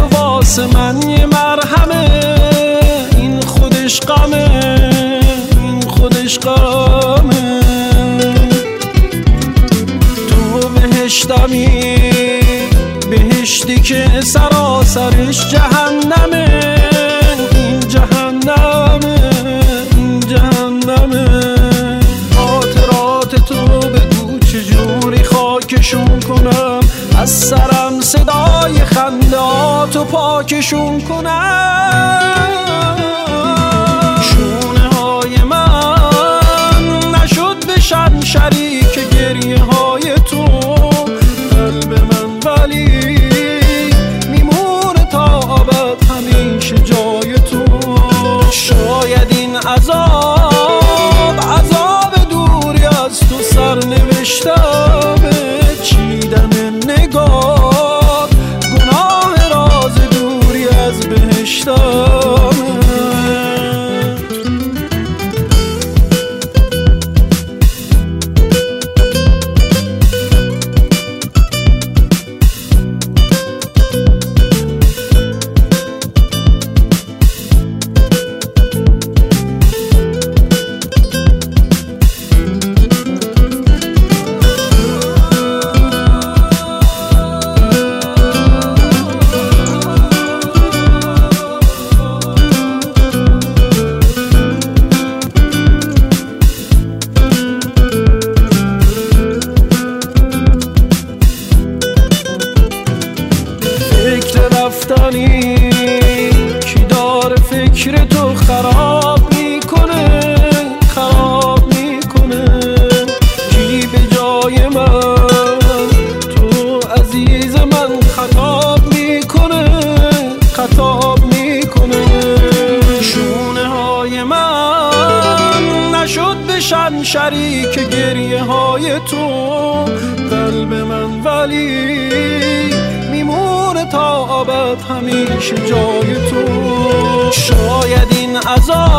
تو واسه من یه مرهمه، این خودش غمه، این خودش غمه. تو بهشتمی، بهشتی که سراسرش جهنمه، این جهنمه، این جهنمه. خاطرات تو بگو چجوری خاکشون کنم، از سرم صدای خنداتو پاکشون کنم. شونه های من نشد بشن شریک گریه های تو، قلب من ولی میمونه تا ابد همیشه جای تو. شاید این عذاب دوری از تو سرنوشتمه، چیدن نگاه گناه راز دوری از بهشتمه. رفتنی کی داره فکر تو خراب میکنه، خراب میکنه. کی به جای من تو عزیز من خطاب میکنه، خطاب میکنه. شونه های من نشد بشن شریک گریه های تو، قلب من ولی تا ابد همیشه جای تو. شاید این عذاب